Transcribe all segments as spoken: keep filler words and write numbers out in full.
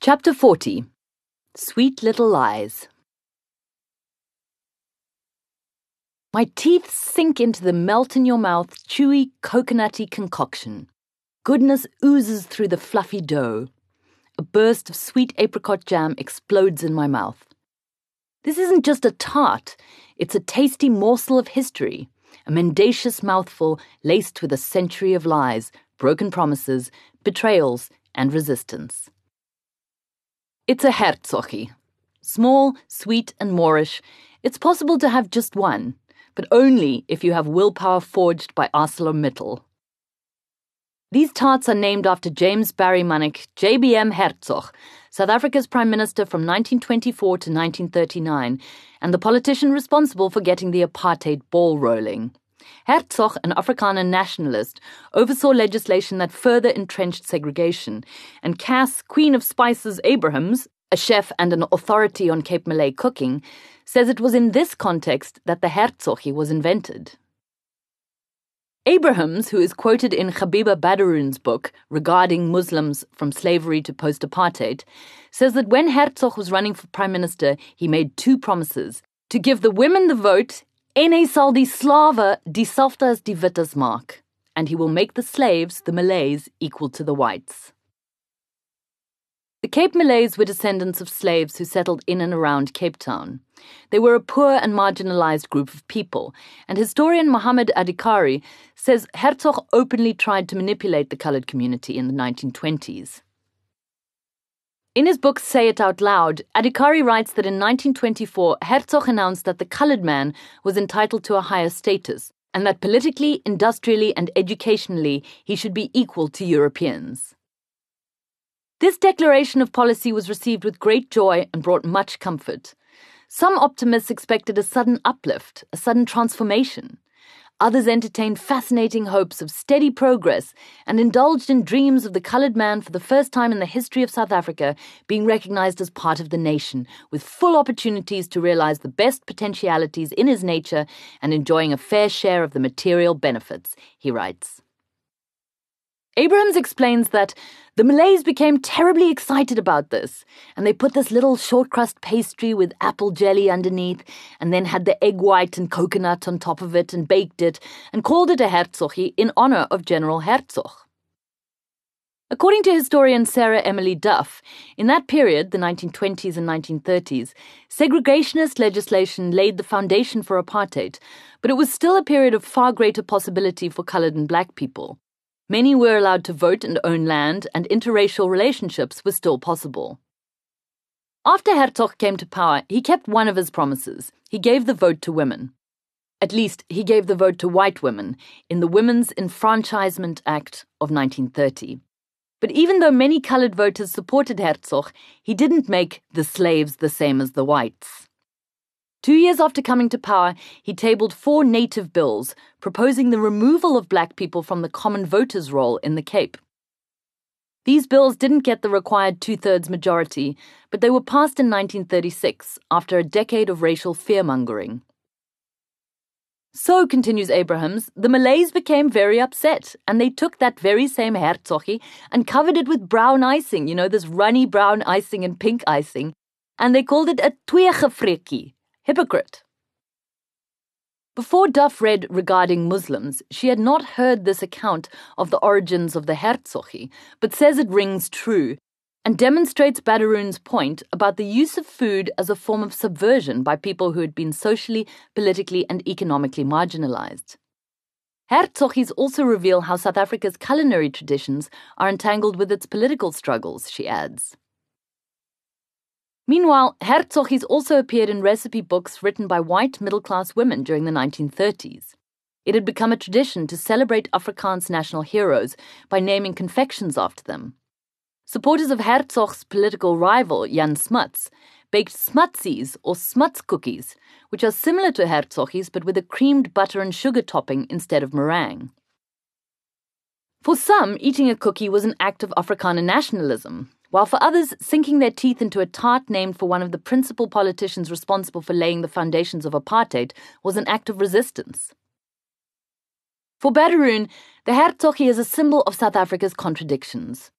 Chapter forty. Sweet Little Lies. My teeth sink into the melt-in-your-mouth, chewy, coconutty concoction. Goodness oozes through the fluffy dough. A burst of sweet apricot jam explodes in my mouth. This isn't just a tart, it's a tasty morsel of history, a mendacious mouthful laced with a century of lies, broken promises, betrayals, and resistance. It's a Herzogi. Small, sweet, and Moorish, it's possible to have just one, but only if you have willpower forged by ArcelorMittal. These tarts are named after James Barry Munnick, J B M Hertzog, South Africa's Prime Minister from nineteen twenty-four to nineteen thirty-nine, and the politician responsible for getting the apartheid ball rolling. Hertzog, an Afrikaner nationalist, oversaw legislation that further entrenched segregation, and Cass, Queen of Spices Abrahams, a chef and an authority on Cape Malay cooking, says it was in this context that the Herzogi was invented. Abrahams, who is quoted in Habiba Badaroon's book regarding Muslims from slavery to post-apartheid, says that when Hertzog was running for prime minister, he made two promises: to give the women the vote, en hy sal die slawe dieselfde as die wittes maak, and he will make the slaves, the Malays, equal to the whites. The Cape Malays were descendants of slaves who settled in and around Cape Town. They were a poor and marginalized group of people, and historian Mohammed Adhikari says Hertzog openly tried to manipulate the colored community in the nineteen twenties. In his book Say It Out Loud, Adhikari writes that in nineteen twenty-four, Hertzog announced that the colored man was entitled to a higher status, and that politically, industrially, and educationally he should be equal to Europeans. This declaration of policy was received with great joy and brought much comfort. Some optimists expected a sudden uplift, a sudden transformation. Others entertained fascinating hopes of steady progress and indulged in dreams of the colored man for the first time in the history of South Africa being recognized as part of the nation, with full opportunities to realize the best potentialities in his nature and enjoying a fair share of the material benefits, he writes. Abrahams explains that the Malays became terribly excited about this, and they put this little short crust pastry with apple jelly underneath, and then had the egg white and coconut on top of it and baked it, and called it a Herzogi in honor of General Hertzog. According to historian Sarah Emily Duff, in that period, the nineteen twenties and nineteen thirties, segregationist legislation laid the foundation for apartheid, but it was still a period of far greater possibility for colored and black people. Many were allowed to vote and own land, and interracial relationships were still possible. After Hertzog came to power, he kept one of his promises. He gave the vote to women. At least, he gave the vote to white women in the Women's Enfranchisement Act of nineteen thirty. But even though many colored voters supported Hertzog, he didn't make the slaves the same as the whites. Two years after coming to power, he tabled four native bills proposing the removal of black people from the common voters' roll in the Cape. These bills didn't get the required two-thirds majority, but they were passed in nineteen thirty-six, after a decade of racial fear-mongering. So, continues Abrahams, the Malays became very upset, and they took that very same Herzogi and covered it with brown icing, you know, this runny brown icing and pink icing, and they called it a tweegevrekkie. Hypocrite. Before Duff read regarding Muslims, she had not heard this account of the origins of the Herzogi, but says it rings true and demonstrates Badaroon's point about the use of food as a form of subversion by people who had been socially, politically, and economically marginalized. Herzogis also reveal how South Africa's culinary traditions are entangled with its political struggles, she adds. Meanwhile, Herzogi's also appeared in recipe books written by white middle-class women during the nineteen thirties. It had become a tradition to celebrate Afrikaans national heroes by naming confections after them. Supporters of Herzog's political rival, Jan Smuts, baked smutsies or smuts cookies, which are similar to Herzogi's but with a creamed butter and sugar topping instead of meringue. For some, eating a cookie was an act of Afrikaner nationalism, while for others, sinking their teeth into a tart named for one of the principal politicians responsible for laying the foundations of apartheid was an act of resistance. For Badaroon, the Herzogi is a symbol of South Africa's contradictions.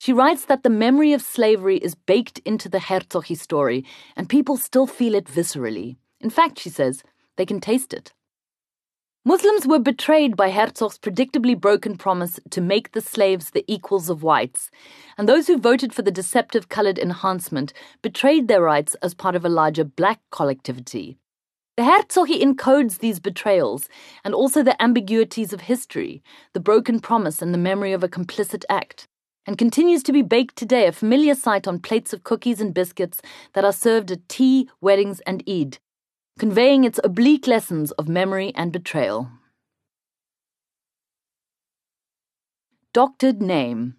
She writes that the memory of slavery is baked into the Herzogi story, and people still feel it viscerally. In fact, she says, they can taste it. Muslims were betrayed by Herzog's predictably broken promise to make the slaves the equals of whites, and those who voted for the deceptive coloured enhancement betrayed their rights as part of a larger black collectivity. The Herzogi encodes these betrayals and also the ambiguities of history, the broken promise and the memory of a complicit act, and continues to be baked today, a familiar sight on plates of cookies and biscuits that are served at tea, weddings and Eid, conveying its oblique lessons of memory and betrayal. Doctored name.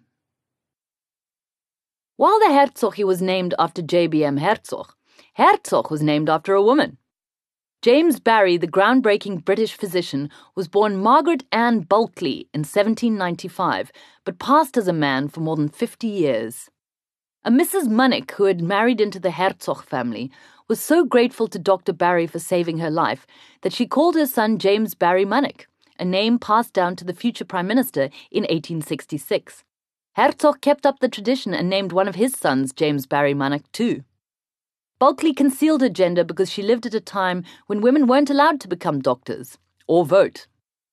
While the Herzogi was named after J B M Herzog, Herzog was named after a woman. James Barry, the groundbreaking British physician, was born Margaret Ann Bulkley in seventeen ninety-five, but passed as a man for more than fifty years. A Missus Munnick, who had married into the Herzog family, was so grateful to Doctor Barry for saving her life that she called her son James Barry Munnick, a name passed down to the future Prime Minister in eighteen sixty-six. Herzog kept up the tradition and named one of his sons James Barry Munnick too. Bulkley concealed her gender because she lived at a time when women weren't allowed to become doctors or vote.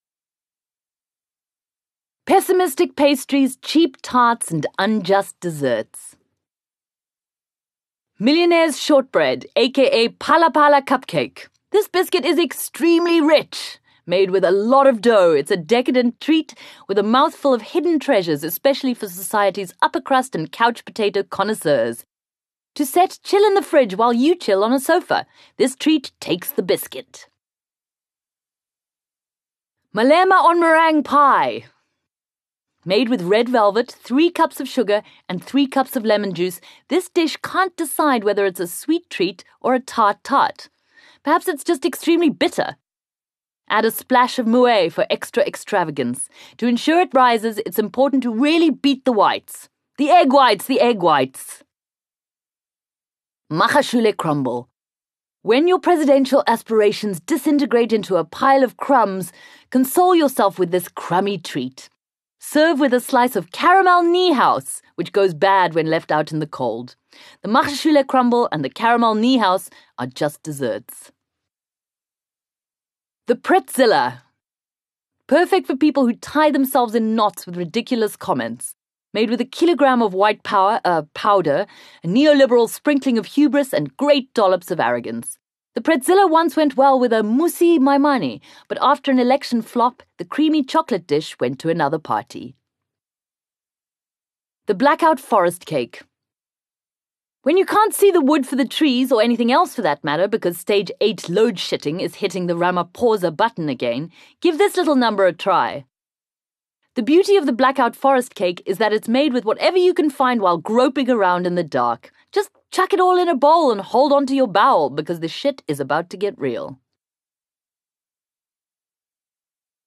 Pessimistic pastries, cheap tarts, and unjust desserts. Millionaire's shortbread, aka Pala Pala cupcake. This biscuit is extremely rich. Made with a lot of dough, it's a decadent treat with a mouthful of hidden treasures, especially for society's upper crust and couch potato connoisseurs. To set chill in the fridge while you chill on a sofa, this treat takes the biscuit. Malema on meringue pie. Made with red velvet, three cups of sugar, and three cups of lemon juice, this dish can't decide whether it's a sweet treat or a tart tart. Perhaps it's just extremely bitter. Add a splash of Moët for extra extravagance. To ensure it rises, it's important to really beat the whites. The egg whites, the egg whites. Machashule crumble. When your presidential aspirations disintegrate into a pile of crumbs, console yourself with this crummy treat. Serve with a slice of caramel Niehaus, which goes bad when left out in the cold. The Machashule crumble and the caramel Niehaus are just desserts. The Pretzilla. Perfect for people who tie themselves in knots with ridiculous comments. Made with a kilogram of white power, uh, powder, a neoliberal sprinkling of hubris, and great dollops of arrogance. The Pretzilla once went well with a Musi Maimani, but after an election flop, the creamy chocolate dish went to another party. The Blackout Forest Cake. When you can't see the wood for the trees, or anything else for that matter, because stage eight load shitting is hitting the Ramaphosa button again, give this little number a try. The beauty of the Blackout Forest Cake is that it's made with whatever you can find while groping around in the dark. Just chuck it all in a bowl and hold on to your bowel because the shit is about to get real.